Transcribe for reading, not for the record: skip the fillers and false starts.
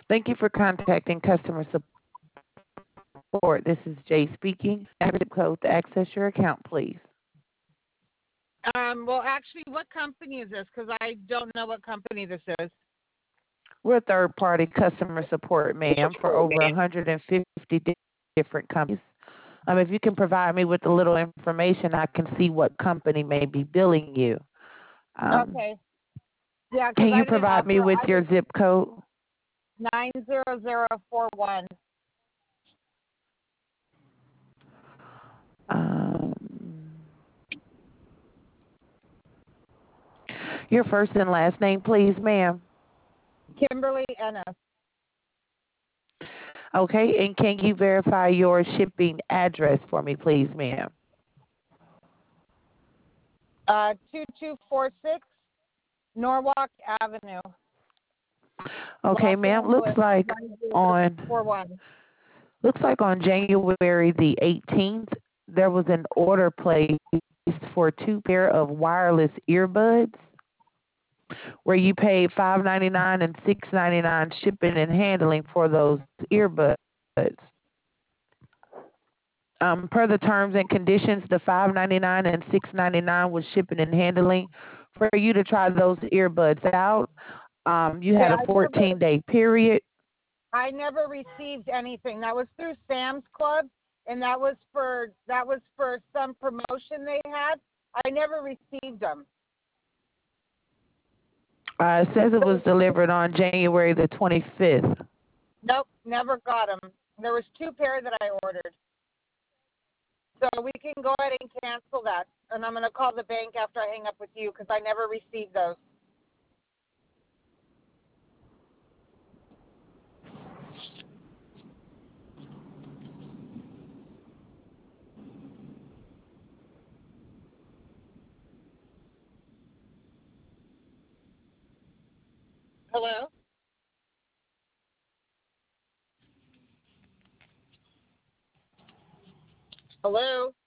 Thank you for contacting customer support. This is Jay speaking. Have a zip code to access your account, please. Well, actually, what company is this? Because I don't know what company this is. We're a third-party customer support, ma'am, for over 150 different companies. If you can provide me with a little information, I can see what company may be billing you. Um, Okay. Yeah, because can you I didn't provide me offer. with I your was zip code? 90041. Um, your first and last name, please, ma'am. Kimberly Ennis. Okay, and can you verify your shipping address for me, please, ma'am? 2246 Norwalk Avenue, Okay, Los ma'am. Angeles On 90041. looks like on January the 18th, there was an order placed for two pair of wireless earbuds where you paid $5.99 and $6.99 shipping and handling for those earbuds. Per the terms and conditions, the $5.99 and $6.99 was shipping and handling. For you to try those earbuds out, you Okay, had a 14-day period. I never received anything. That was through Sam's Club, and that was for some promotion they had. I never received them. It says it was delivered on January the 25th. Nope, never got them. There was two pair that I ordered. So we can go ahead and cancel that. And I'm going to call the bank after I hang up with you because I never received those. Hello? Hello?